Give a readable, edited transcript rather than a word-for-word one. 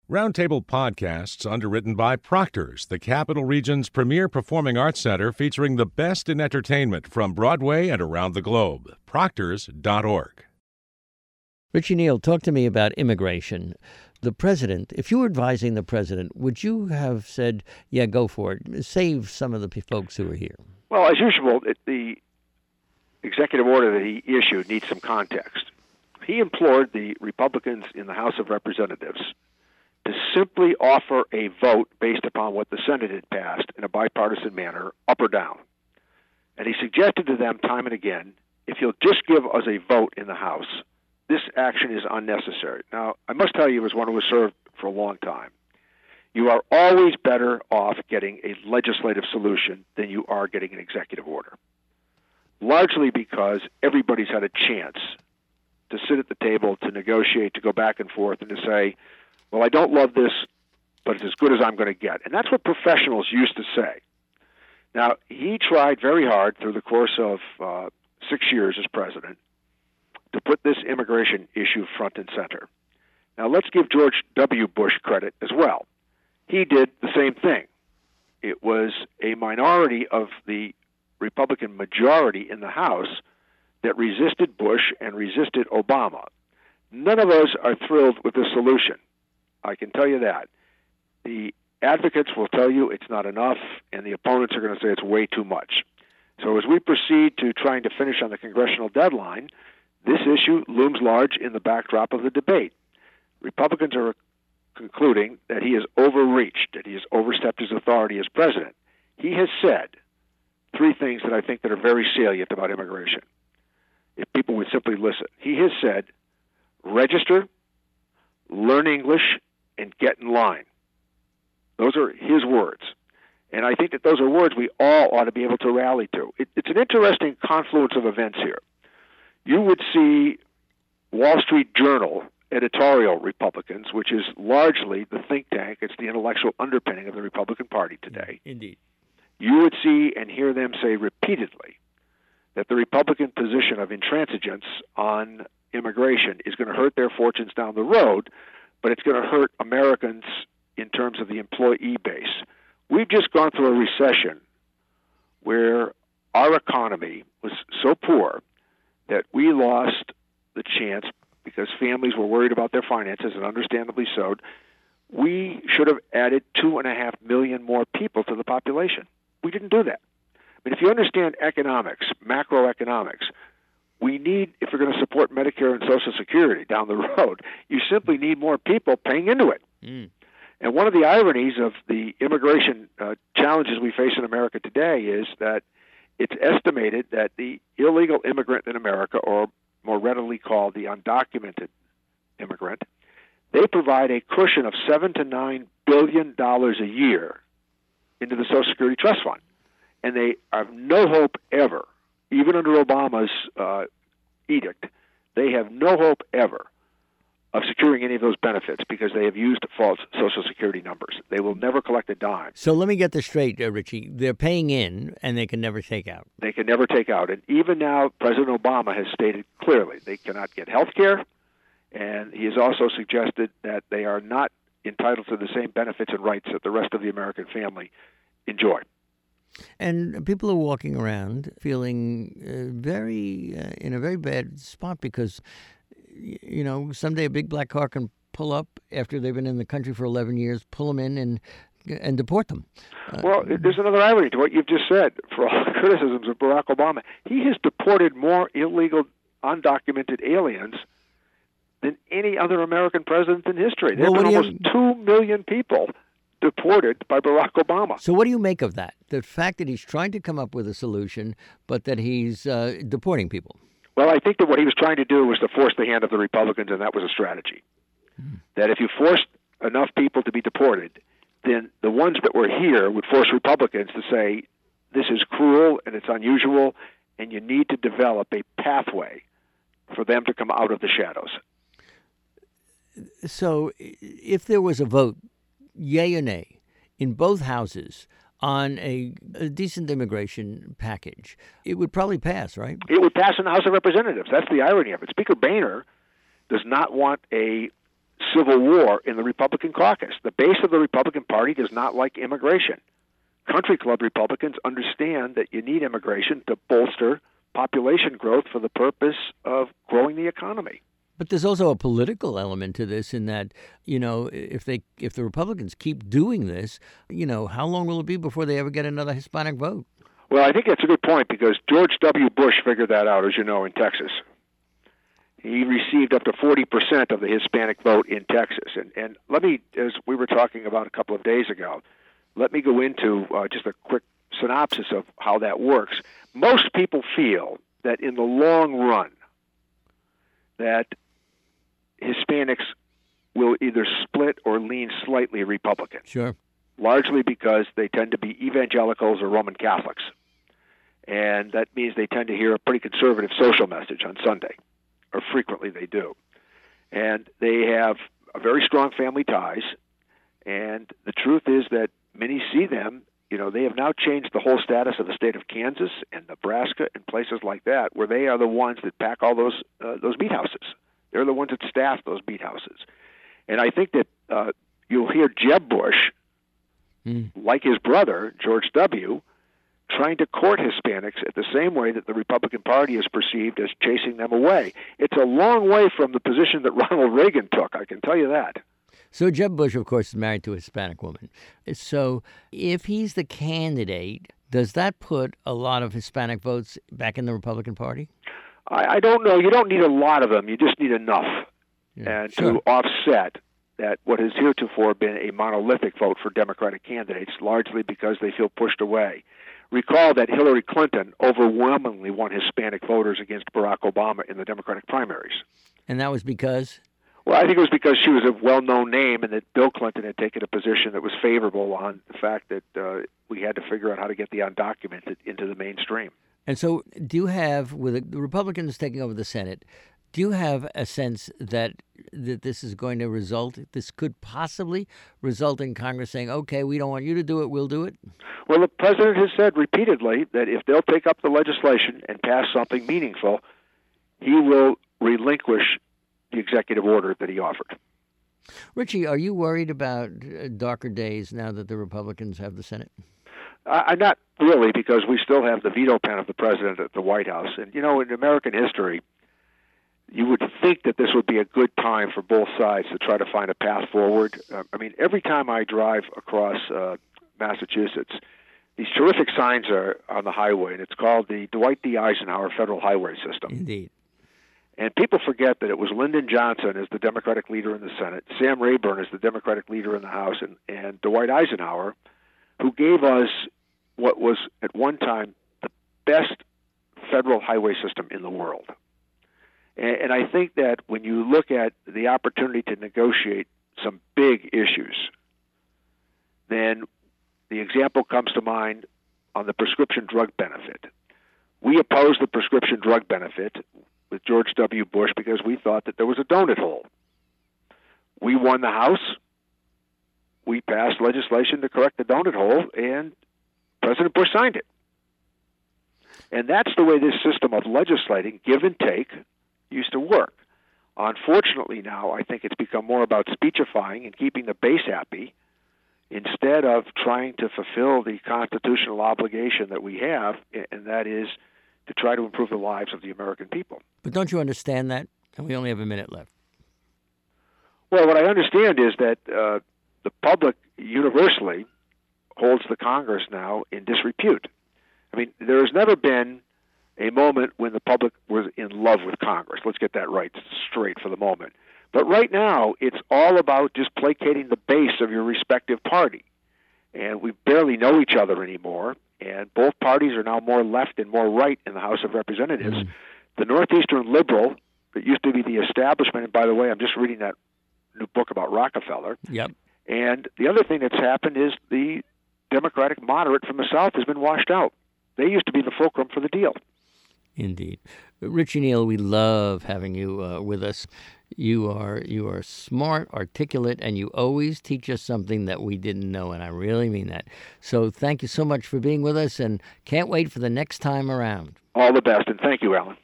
Roundtable Podcasts, underwritten by Proctor's, the Capital Region's premier performing arts center featuring the best in entertainment from Broadway and around the globe. Proctors.org. Richie Neal, talk to me about immigration. The president, if you were advising the president, would you have said, yeah, go for it, save some of the folks who are here? Well, as usual, the executive order that he issued needs some context. He implored the Republicans in the House of Representatives to simply offer a vote based upon what the Senate had passed in a bipartisan manner, up or down. And he suggested to them time and again, if you'll just give us a vote in the House, this action is unnecessary. Now, I must tell you, as one who has served for a long time, you are always better off getting a legislative solution than you are getting an executive order, largely because everybody's had a chance to sit at the table, to negotiate, to go back and forth, and to say, well, I don't love this, but it's as good as I'm going to get. And that's what professionals used to say. Now, he tried very hard through the course of 6 years as president to put this immigration issue front and center. Now, let's give George W. Bush credit as well. He did the same thing. It was a minority of the Republican majority in the House that resisted Bush and resisted Obama. None of us are thrilled with the solution. I can tell you that. The advocates will tell you it's not enough, and the opponents are going to say it's way too much. So as we proceed to trying to finish on the congressional deadline, this issue looms large in the backdrop of the debate. Republicans are concluding that he has overreached, that he has overstepped his authority as president. He has said three things that I think that are very salient about immigration, if people would simply listen. He has said, register, learn English, and get in line. Those are his words. And I think that those are words we all ought to be able to rally to. It's an interesting confluence of events here. You would see Wall Street Journal editorial Republicans, which is largely the think tank. It's the intellectual underpinning of the Republican Party today. Indeed. You would see and hear them say repeatedly that the Republican position of intransigence on immigration is going to hurt their fortunes down the road, but it's going to hurt Americans in terms of the employee base. We've just gone through a recession where our economy was so poor that we lost the chance, because families were worried about their finances, and understandably so. We should have added 2.5 million more people to the population. We didn't do that. I mean, if you understand economics, macroeconomics, we need, if we're going to support Medicare and Social Security down the road, you simply need more people paying into it. And one of the ironies of the immigration challenges we face in America today is that it's estimated that the illegal immigrant in America, or more readily called the undocumented immigrant, they provide a cushion of $7 to $9 billion a year into the Social Security Trust Fund. And they have no hope ever, even under Obama's edict, they have no hope ever of securing any of those benefits because they have used false Social Security numbers. They will never collect a dime. So let me get this straight, Richie. They're paying in, and they can never take out. They can never take out. And even now, President Obama has stated clearly they cannot get health care, and he has also suggested that they are not entitled to the same benefits and rights that the rest of the American family enjoy. And people are walking around feeling in a very bad spot because, you know, someday a big black car can pull up after they've been in the country for 11 years, pull them in and deport them. Well, there's another irony to what you've just said. For all the criticisms of Barack Obama, he has deported more illegal, undocumented aliens than any other American president in history. There have been almost 2 million people deported by Barack Obama. So what do you make of that? The fact that he's trying to come up with a solution, but that he's deporting people? Well, I think that what he was trying to do was to force the hand of the Republicans, and that was a strategy. That if you forced enough people to be deported, then the ones that were here would force Republicans to say, this is cruel and it's unusual, and you need to develop a pathway for them to come out of the shadows. So if there was a vote, yay or nay, in both houses on a decent immigration package, it would probably pass, right? It would pass in the House of Representatives. That's the irony of it. Speaker Boehner does not want a civil war in the Republican caucus. The base of the Republican Party does not like immigration. Country club Republicans understand that you need immigration to bolster population growth for the purpose of growing the economy. But there's also a political element to this in that, if the Republicans keep doing this, how long will it be before they ever get another Hispanic vote? Well, I think that's a good point because George W. Bush figured that out, as you know, in Texas. He received up to 40% of the Hispanic vote in Texas. And let me, as we were talking about a couple of days ago, let me go into just a quick synopsis of how that works. Most people feel that in the long run, that Hispanics will either split or lean slightly Republican. Sure. Largely because they tend to be evangelicals or Roman Catholics. And that means they tend to hear a pretty conservative social message on Sunday, or frequently they do. And they have a very strong family ties. And the truth is that many see them, they have now changed the whole status of the state of Kansas and Nebraska and places like that, where they are the ones that pack all those meat houses. They're the ones that staff those meat houses. And I think that you'll hear Jeb Bush, like his brother, George W., trying to court Hispanics at the same way that the Republican Party is perceived as chasing them away. It's a long way from the position that Ronald Reagan took, I can tell you that. So Jeb Bush, of course, is married to a Hispanic woman. So if he's the candidate, does that put a lot of Hispanic votes back in the Republican Party? I don't know. You don't need a lot of them. You just need enough to offset that what has heretofore been a monolithic vote for Democratic candidates, largely because they feel pushed away. Recall that Hillary Clinton overwhelmingly won Hispanic voters against Barack Obama in the Democratic primaries. And that was because? Well, I think it was because she was a well-known name and that Bill Clinton had taken a position that was favorable on the fact that we had to figure out how to get the undocumented into the mainstream. And so do you have, with the Republicans taking over the Senate, do you have a sense that this is going to result, this could possibly result in Congress saying, okay, we don't want you to do it, we'll do it? Well, the president has said repeatedly that if they'll take up the legislation and pass something meaningful, he will relinquish the executive order that he offered. Richie, are you worried about darker days now that the Republicans have the Senate? I'm not really, because we still have the veto pen of the president at the White House. And, in American history, you would think that this would be a good time for both sides to try to find a path forward. Every time I drive across Massachusetts, these terrific signs are on the highway, and it's called the Dwight D. Eisenhower Federal Highway System. Indeed. And people forget that it was Lyndon Johnson as the Democratic leader in the Senate, Sam Rayburn as the Democratic leader in the House, and Dwight Eisenhower, who gave us what was at one time the best federal highway system in the world. And I think that when you look at the opportunity to negotiate some big issues, then the example comes to mind on the prescription drug benefit. We opposed the prescription drug benefit with George W. Bush because we thought that there was a donut hole. We won the House. We passed legislation to correct the donut hole, and President Bush signed it. And that's the way this system of legislating, give and take, used to work. Unfortunately now, I think it's become more about speechifying and keeping the base happy instead of trying to fulfill the constitutional obligation that we have, and that is to try to improve the lives of the American people. But don't you understand that? And we only have a minute left. Well, what I understand is that the public universally holds the Congress now in disrepute. There has never been a moment when the public was in love with Congress. Let's get that right straight for the moment. But right now, it's all about just placating the base of your respective party. And we barely know each other anymore. And both parties are now more left and more right in the House of Representatives. The Northeastern Liberal, that used to be the establishment, and by the way, I'm just reading that new book about Rockefeller. Yep. And the other thing that's happened is the Democratic moderate from the South has been washed out. They used to be the fulcrum for the deal. Indeed. Richie Neal, we love having you with us. You are smart, articulate, and you always teach us something that we didn't know, and I really mean that. So thank you so much for being with us, and can't wait for the next time around. All the best, and thank you, Alan.